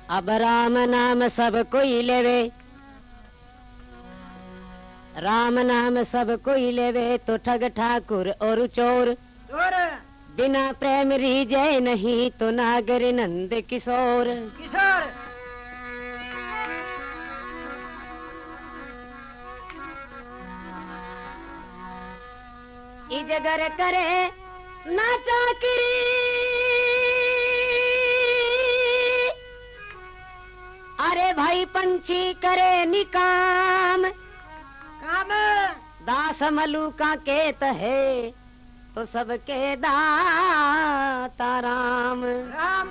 अब राम नाम सब कोई लेवे, राम नाम सब कोई लेवे तो ठग ठाकुर और चोर। बिना प्रेम रीजे नहीं तो नागर नंद किशोर। किशोर इजगर करे ना चाकरी, अरे भाई पंछी करे निकाम। काम दास मलू का केत है तो सबके दाता राम। राम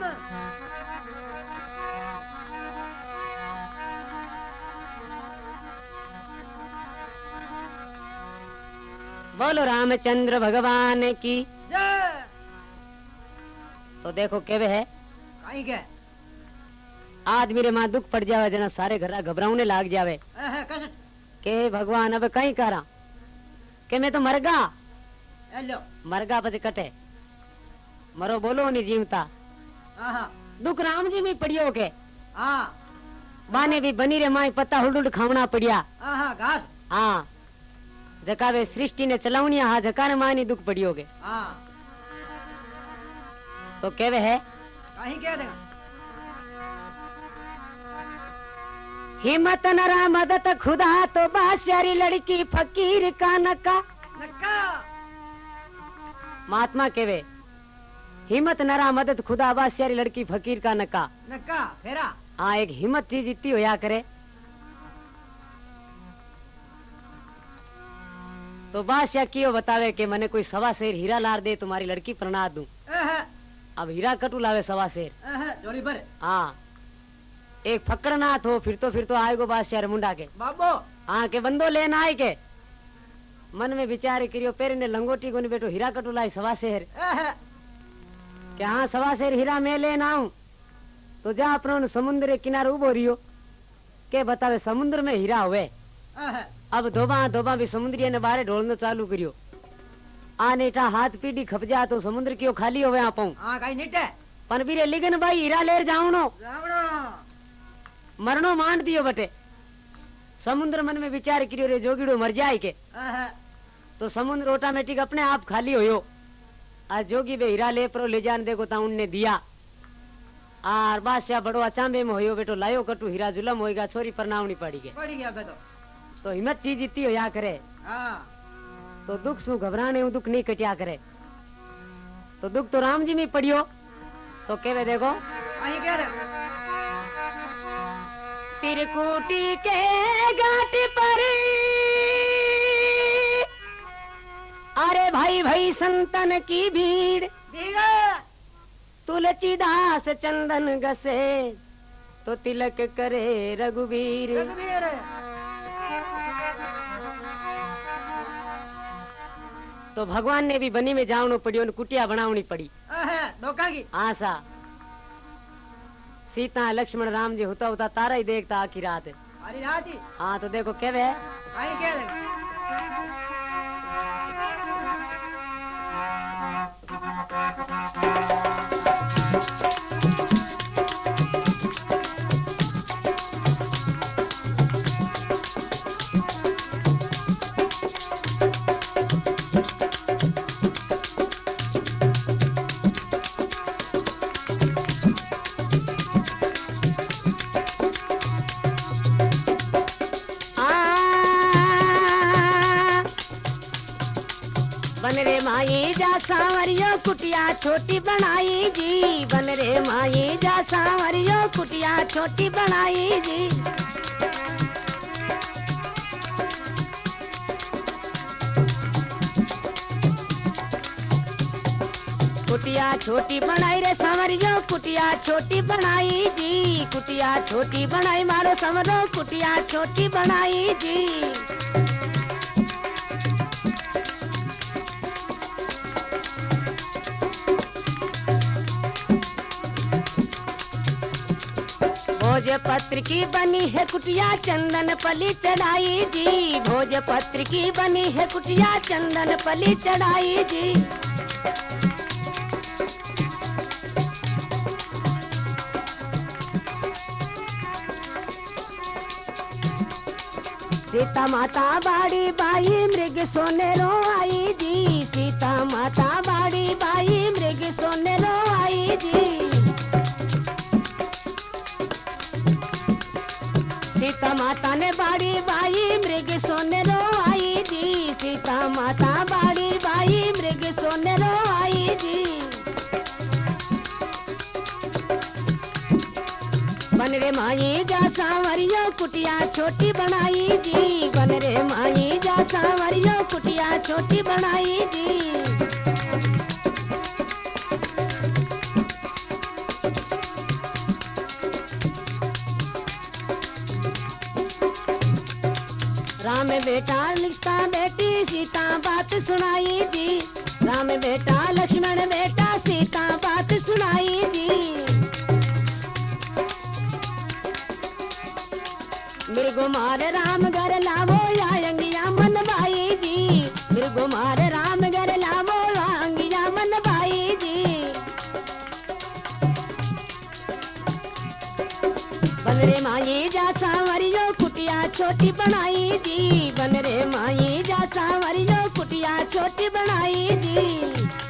बोलो रामचंद्र भगवान की। जय। तो देखो केवे है कहीं के आज मेरे माँ दुख पड़ जावे जना सारे घर घबराने लाग जावे के भगवान अब कहीं करा के मैं तो मरगा। हेलो मरगा પછી कटे मरो बोलो नहीं जीवता। दुख राम जी में पड़ियो के बाने भी बनी रे माई पत्ता हुड खावना पड़िया। घास हाँ जकावे सृष्टि ने चलावनिया हा जकाने मानी दुख पड़ियो के। तो केवे है कहीं कह देगा हिम्मत नरा मदद खुदा तो बादशारी लड़की फकीर का नक्का। नक्का महात्मा केवे हिम्मत नरा मदद खुदा बादशारी लड़की फकीर का नक्का। नक्का फेरा हाँ एक हिम्मत चीज इतनी होया करे तो बादशाह क्यों बतावे कि मैंने कोई सवा शेर हीरा लार दे तुम्हारी लड़की प्रणा दूं। अब हीरा कटू लावे सवा शेर जोड़ी पर। हाँ एक फकड़नाथ हो फिर तो आएगो बादशाह मुंडा के बाबो। हाँ के बंदो लेना आए के मन में विचार करियो पेरे ने लंगोटी को बेटो हीरा कटू लाई सवा शेर के। हाँ सवा शेर हीरा में लेना आऊं तो जा अपनो समुद्र के किनारे उबो रियो के बतावे समुद्र में हीरा हुए। अब धोबा भी समुद्री ने बारे ढोलनो चालू करियो। आने का हाथ पीढ़ी खप जा तो समुद्र क्यों खाली होवे आप पन बीरे लिगन भाई हीरा लेर जावनो मरनो मान दियो बटे। समुद्र मन में विचार करियो रे जोगीड़ो मर जाए के तो समुद्र ऑटोमेटिक अपने आप खाली होयो। आज जोगी बे हीरा ले परो ले जान देखो ता उनने दिया आर बादशाह बड़ो अचांबे में होयो बेटो लायो कटू हीरा जुलम होएगा छोरी परनावनी पड़ी गया तो हिम्मत चीज इतनी होया करे तो दुख सु घबराने दुख नहीं कटिया करे। तो दुख तो राम जी में पड़ियो तो केवे देखो तिरकुटी के घाट पर अरे भाई संतन की भीड़ तुलसीदास चंदन गसे तो तिलक करे रघुवीर। तो भगवान ने भी बनी में जावनो पड़ियो ने कुटिया बनावनी पड़ी। हाँ सा सीता लक्ष्मण राम जी होता तारा ही देखता आखी रात। हाँ तो देखो केवे है बन रे माई जा सांवरियो कुटिया छोटी बनाई जी। बन रे माई जा सांवरियो कुटिया छोटी बनाई जी। कुटिया छोटी बनाई रे सांवरियो कुटिया छोटी बनाई जी। कुटिया छोटी बनाई मारो समरो कुटिया छोटी बनाई जी। भोजपत्र की बनी है कुटिया चंदन पली चढ़ाई जी। भोजपत्र की बनी है कुटिया चंदन पली चढ़ाई जी। सीता माता बाड़ी बाई मृग सोनेरो आई जी, सीता माता बाड़ी बाई मृग सोनेरो आई जी। सीता माता ने बाड़ी बाई मृग सोनेरो आई जी, सीता माता बाड़ी बाई मृग सोनेरो आई जी। बन रे माई जा सांवरियो कुटिया छोटी बनाई जी, बन रे माई जा सांवरियो कुटिया छोटी बनाई जी। राम बेटा लिखता बेटी सीता बात सुनाई जी, राम बेटा लक्ष्मण बेटा सीता बात सुनाई जी। मृगो मारे राम घर लावो या अंगिया मन भाई जी, मृगो मारे राम घर लावो या अंगिया मन भाई जी। बन रे माई जा सांवरियो कुटिया छोटी बनाई जी, बन रे माई जा सांवरियो कुटिया छोटी बनाई जी।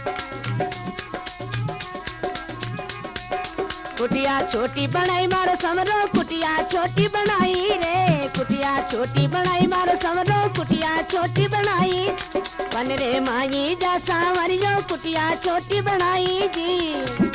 कुटिया छोटी बनाई मारो समरो कुटिया छोटी बनाई रे, कुटिया छोटी बनाई मारो समरो कुटिया छोटी बनाई। बन रे माई जा सांवरियो कुटिया छोटी बनाई जी।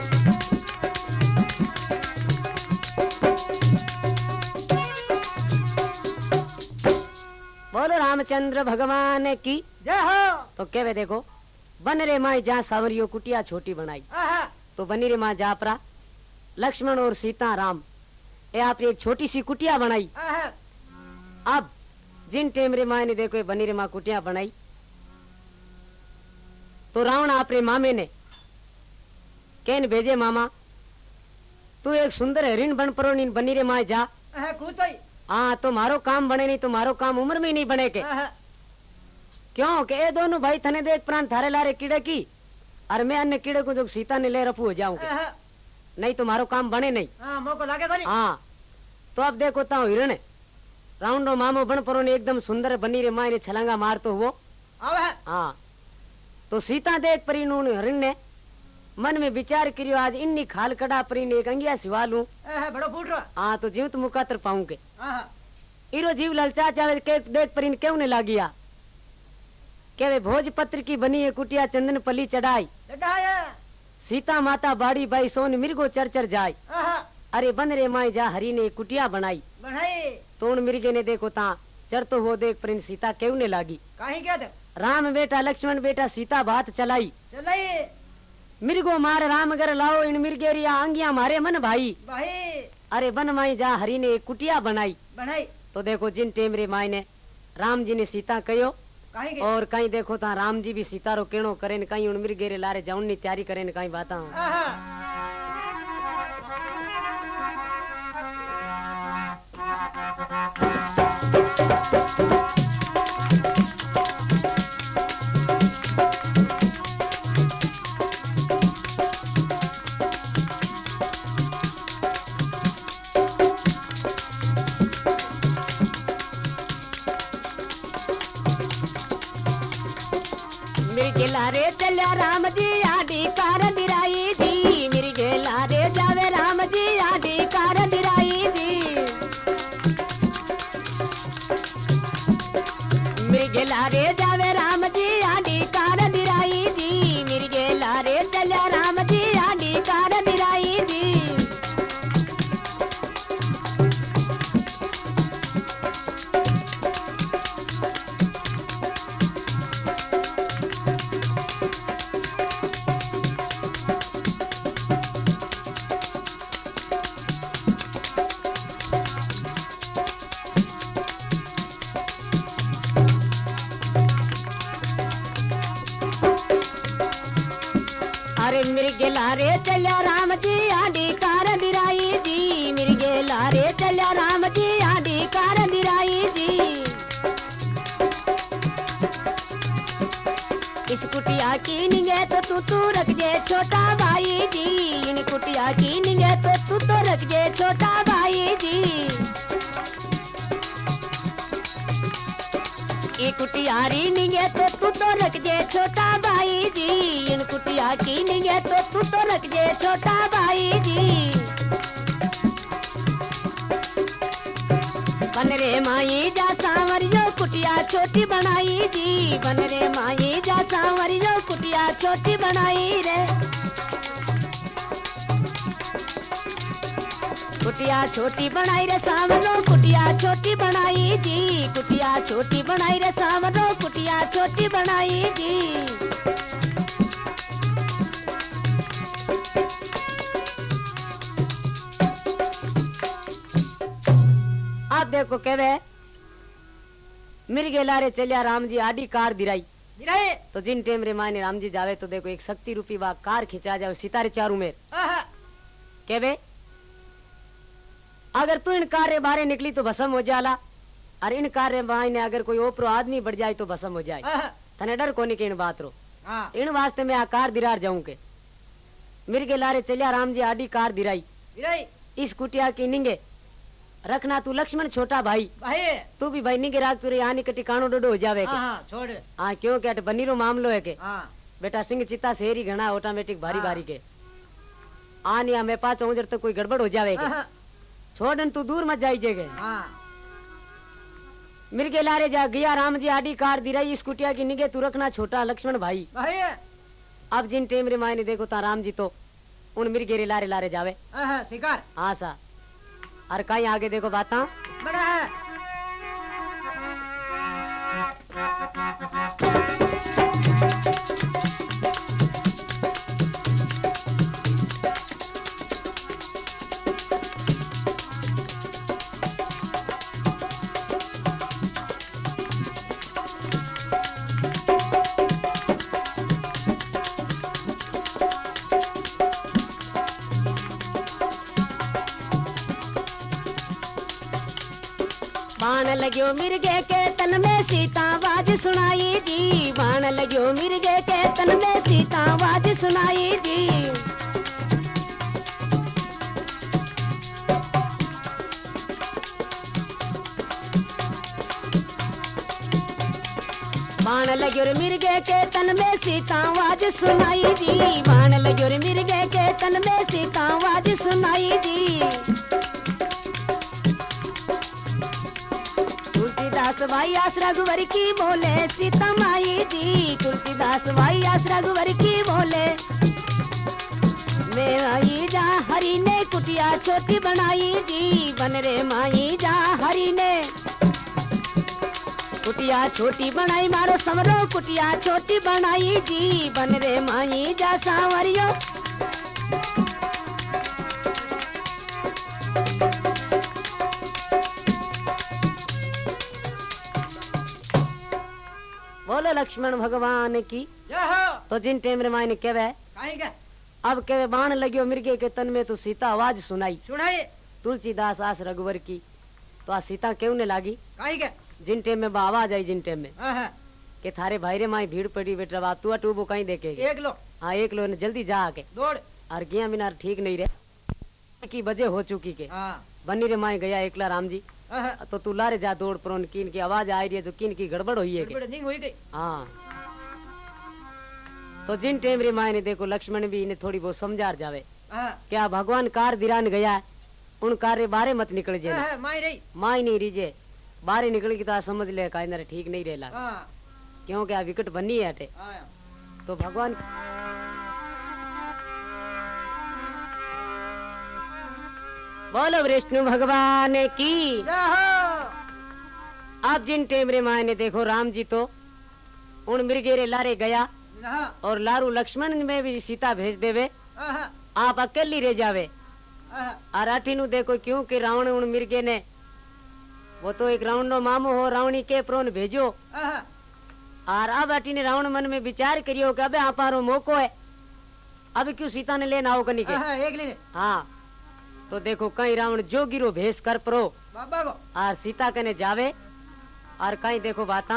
बोलो रामचंद्र भगवान की जय हो। तो कहवे देखो बन रे माई जा सांवरियो कुटिया छोटी बनाई, तो बनी रे माँ जापरा लक्ष्मण और सीता राम ये आपने एक छोटी सी कुटिया बनाई। अब जिन टेम रे माँ ने देखो ये बनी रे माँ कुटिया बनाई, तो रावण आपरे मामे ने कहन भेजे मामा तू एक सुंदर हरिण बन परो नी बनी रे माँ जा। हाँ तो मारो काम बने नहीं तो मारो काम उम्र में नहीं बने के। क्यों के ये दोनों भाई थने देख प्राण थारे लारे कीड़े की और मैं अन्य कीड़े को जो सीता ने ले रफू हो जाऊंगा, नहीं तो मारो काम बने नहीं। मौको लागे तो नहीं। हाँ तो अब देखो ता हिरण राउंड रो मामो बन परो ने एकदम सुंदर बनी रे माँ ने छलांगा मार तो वो। हाँ तो सीता देख परी नु हिरण ने मन में विचार करियो आज इन्नी खाल कड़ा परी ने एक अंगिया सिवा लूं। बड़ो फूट रहा। हाँ तो जीव तो मुकातर पाऊं के इरो जीव ललचा चावे के देख परी ने क्यों ने लागिया के वे भोजपत्र की बनी है कुटिया चंदन पली चढ़ाई, सीता माता बाड़ी बाई सोन मिर्गो चर चर जाय। अरे बन रे माई जा हरी ने कुटिया बनाई, तो मिर्गे ने देखो ता चर तो वो देख पर सीता क्यों ने लागी। राम बेटा लक्ष्मण बेटा सीता बात चलाई, मिर्गो मार राम घर लाओ इन मिर्गेरिया अंगिया मारे मन भाई। अरे बन माई जा हरी ने कुटिया बनाई। तो देखो जिन टेम रे माई ने राम जी ने सीता कहो और कहीं देखो ता राम जी भी सीता रो केणो करे न कहीं उन मिर्गेरे लारे जाऊन नी तैयारी करे न कहीं बाता। मिर्गे चल्या राम जी आडी कार दिराई जी, मिर्गे लारे जावे राम जी आडी कार दिराई जी। मिर्गे लारे जावे राम जी आडी कार दिराई जी, मिर्गे लारे चल्या राम जी आडी कार दिराई जी। अरे मिर्गे लारे चल्या राम जी आडी कार दिराई जी, मिर्गे लारे चल्या राम जी आडी कार दिराई जी। इस कुटिया की निगे तो तू रख जे छोटा भाई जी, इन कुटिया की निगे तो तू रख जे छोटा भाई जी। ई कुटियारी निगे तो तू तो रख जे छोटा भाई जी, इन कुटिया की निगे तो तू तो रख जे छोटा भाई जी। बन रे माई जा सांवरियो कुटिया छोटी बनाई जी, बन रे माई जा सांवरियो कुटिया छोटी बनाई रे। कुटिया छोटी बनाई रे सांवरो कुटिया छोटी बनाई जी, कुटिया छोटी बनाई रे सांवरो कुटिया छोटी बनाई जी। आप देखो केवे मिर्गे लारे चलिया राम जी आडी कार दिराई तो जिन टेम रे माने राम जी जावे तो देखो एक शक्ति रूपी बा कार खिंचा जावे सितारे चारू में केवे अगर तू इन कार रे बारे निकली तो भस्म हो जाला, और इन कार रे माने अगर कोई ओपरो आदमी बढ़ जाए तो भस्म हो जाए। तने डर कोनी के इन बात रो इन वास्ते मैं आ कार दिरार जाऊं के मिर्गे लारे चलिया राम जी आडी कार दिराई इस कुटिया की निंगे रखना तू लक्ष्मण छोटा भाई तू भी भाई निगे राख तुरे यहाँ निकट टिकाणो डोडो हो जावे के छोड़ हाँ क्यों क्या बनीरो मामलो है के बेटा सिंह चित्ता शेरी घना ऑटोमेटिक भारी भारी के आनिया में पाँच उजर तो कोई गड़बड़ हो जावे के छोड़न तू दूर मत जाई जेगे मिर्गे लारे जा गया राम जी आडी कार दिराई इस कुटिया की निगे तू रखना छोटा लक्ष्मण भाई। अब जिन टेम रे मायने देखो ता राम जी तो उन मिर्गे रे लारे लारे जावे शिकार हाँ सा और कहीं आगे देखो बाता बड़ा है बाण लग्यो मिर्गे के तन में सीता आवाज सुनाई जी, बाण लग्यो मिर्गे के तन में सीता आवाज सुनाई जी। बाण लग्यो रे मिर्गे के तन में सीता आवाज सुनाई जी, बाण लग्यो रे मिर्गे के तन में सीता आवाज सुनाई जी। तुलसीदास भाई आस रघुवर की बोले सीता माई जी, तुलसीदास भाई आस रघुवर की बोले मैं आई जा हरि ने कुटिया छोटी बनाई जी, बन रे माई जा हरि ने कुटिया छोटी बनाई मारो समरो कुटिया छोटी बनाई जी, बन रे माई जा सांवरियो। बोले लक्ष्मण भगवान की तो जिन टेम रे मायने केवे अब केवे बाण लग्यो मिर्गे के तन में तो सीता आवाज सुनाई तुलसीदास आस रघुवर की तो आ सीता क्यों ने लागी जिन टेम में आवाज आई जिन टेम में के थारे भाई रे माई भीड़ पड़ी बेटा बात तू अटूबो कहीं देखे एक लो हाँ एक लो ने जल्दी जा आके दौड़ और गया बिना ठीक नहीं रहे की बजे हो चुकी के बनी रे माई गया एकला राम जी तो तू लारे जा दौड़ प्रोन किन की आवाज आ रही है जो किन की गड़बड़ हुई है के हाँ तो जिन टेम रे माई ने देखो लक्ष्मण भी इन्हें थोड़ी बहुत समझार जावे क्या भगवान कार दिरान गया उन कार बारे मत निकल जे माई नहीं रीजे बाहर निकल की तो समझ ले का ठीक नहीं रहला क्यों क्या विकट बनी है हटे तो भगवान बोलो विष्णु भगवान की। आप जिन टेम रे माय ने देखो राम जी तो उन मिर्गे रे लारे गया और लारू लक्ष्मण में भी सीता भेज देवे आप अकेली रह जावे और अठीनु देखो क्यों कि रावण उन मिर्गे ने वो तो एक रावण नो मामो हो रावणी के प्रोन भेजो और अब अटी ने रावण मन में विचार करियो कि अबे आपारो मौको है अब क्यों सीता ने लेना हो कनी के हाँ तो देखो कहीं रावण जो गिरो भेस कर प्रो और सीता कने जावे और कहीं देखो बाता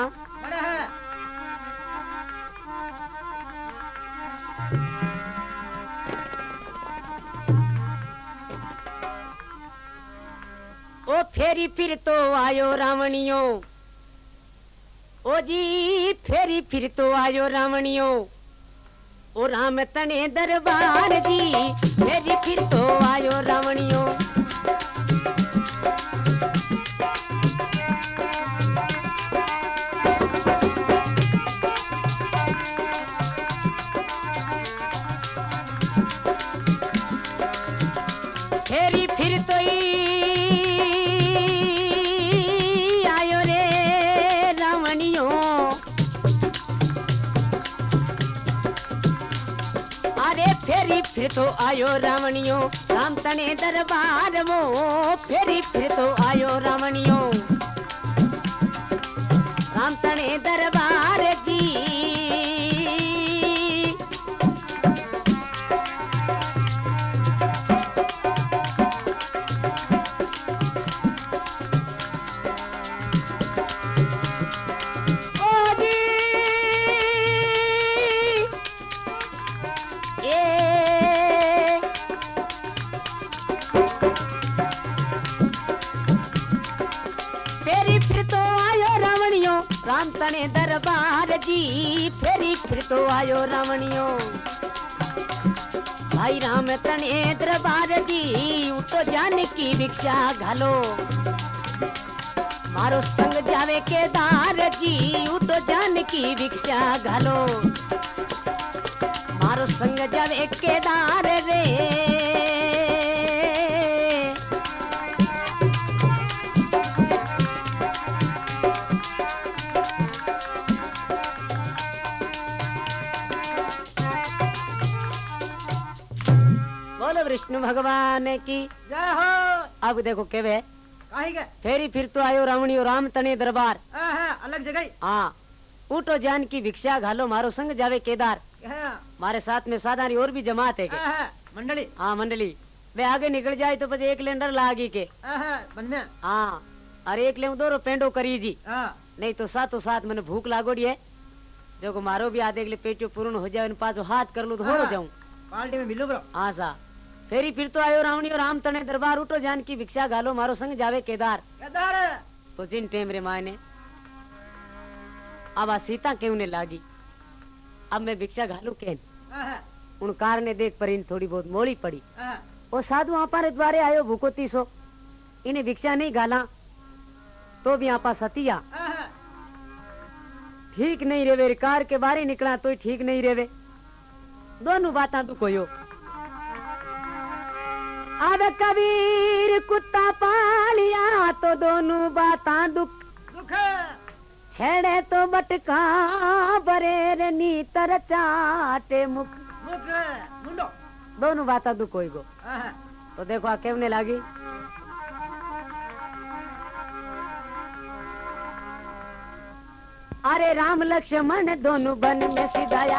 ओ फेरी फिर तो आयो रावणियो ओ जी फेरी फिर तो आयो रावणियो ओ राम तने दरबार जी फेरी फिर तो आयो रावणियो फेरी फिर तो आयो रे रावणियो अरे फेरी फिर तो आयो रावणियो राम तने दरबार वो फेरी फिर तो आयो रावणियो राम तने दरबार जी राम तने दरबार जी फेरी फिर तो आयो रावणियो भाई राम तने दरबार जी उठो जानकी भिक्षा घालो मारो संग जावे केदार जी उठो जानकी भिक्षा घालो मारो संग जावे केदार रे विष्णु भगवान की जय हो। अब देखो केवे काहे के फेरी फिर तो आयो रावणियो राम तने दरबार अलग जगह हाँ उठो जानकी भिक्षा घालो मारो संग जावे केदार मारे साथ में साधारी और भी जमात है मंडली हाँ मंडली वे आगे निकल जाए तो एक लेंडर लागी के बन में हाँ अरे एक ले दो पेंडो करी जी नहीं तो साथों साथ मैंने भूख लागोड़ी है जो मारो भी आधे के पेटो पूर्ण हो जाए पाँच हाथ कर लू तो हो जाऊं पार्टी में मिलो ब्रो हाँ सा फेरी फिर तो आयो रावणियो राम तने दरबार उठो जानकी भिक्षा घालो मारो संग जावे केदार केदार तो जिन टेम रे मायने अब आ सीता केवने लागी अब मैं भिक्षा घालू के उन कार ने देख पर इन थोड़ी बहुत मोड़ी पड़ी वो साधु आपा द्वारे आयो भूको तीसो इन्हें भिक्षा नहीं घाला तो भी आपा सतिया ठीक नहीं रेवे कार के बारे निकला तो ठीक नहीं रेवे दोनों बात तू कोयो अब कबीर कुत्ता पालिया तो दोनों बातां दुख छेड़े तो बटका बरेर नीतर चाटे मुख मुंडो दोनों बातां दुख होई गो तो देखो आ केवने लागी अरे राम लक्ष्मण दोनों बन में सिधाया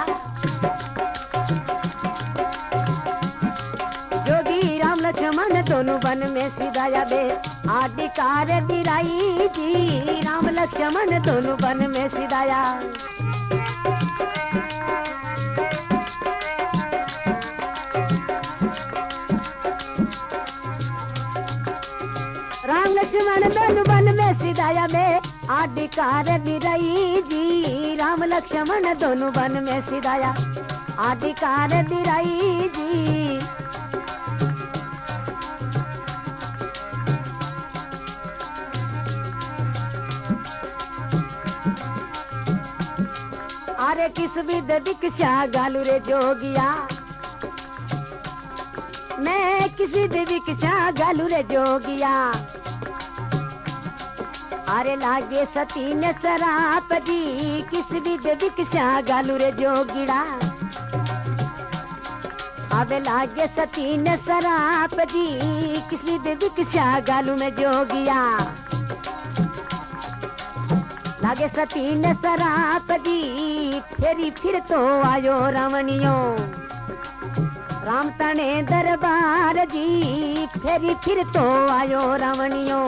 लक्ष्मण दोनों बन में सिधाया बे आदिकार बिराई जी राम लक्ष्मण दोनों बन में सिधाया राम लक्ष्मण दोनों बन में सिधाया बे आदिकार बिराई जी राम लक्ष्मण दोनों बन में सिधाया आदिकार बिराई जी अरे किस विद दीक्षा गालू रे जोगिया मैं किस विद दीक्षा गालू रे जोगिया अरे लागे सती ने सराप दी किस विद दीक्षा गालू रे जोगिड़ा अबे लागे सती ने सराप दी किस विद दीक्षा गालू में जोगिया लागे सती ने सराप दी फेरी फिर तो आयो रावणियो राम तने दरबार जी फेरी फिर तो आयो रावणियो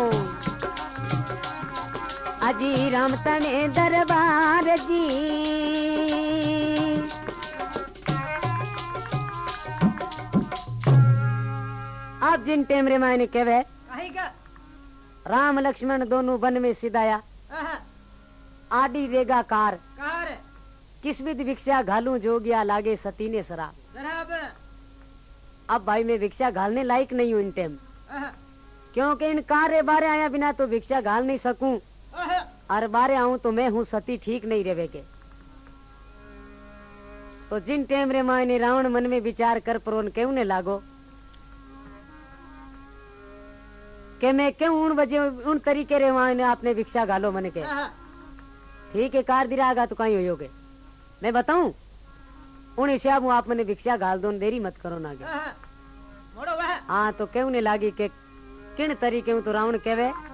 अजी राम तने दरबार जी आप जिन टेम रे मायने कहवे राम लक्ष्मण दोनों वन में सिधाया आडी रेगा कार कार किस विध भिक्षा घालूं जोगिया लागे सती ने शराब। शराब अब भाई मैं भिक्षा घालने लायक नहीं हूँ इन टाइम, आहा, क्योंकि इन कार्य बारे आया बिना तो भिक्षा घाल नहीं सकूं, आहा, और बारे आऊं तो मैं हूँ सती ठीक नहीं रहे के। तो जिन टाइम रे मायने रावण मन में विचार कर प्रोन क्यों ने लागो कि मैं क्यों उन वजह उन तरीके रे मायने आपने भिक्षा घालो मन के। आहा, ठीक है कार दिरागा तो कहीं होयोगे, मैं बताऊं उन हिसाब में आप मने भिक्षा घाल दो, देरी मत करो ना। आहा, मोड़ो वह हाँ तो क्यों ने लागी के किन तरीके तो रावण कहवे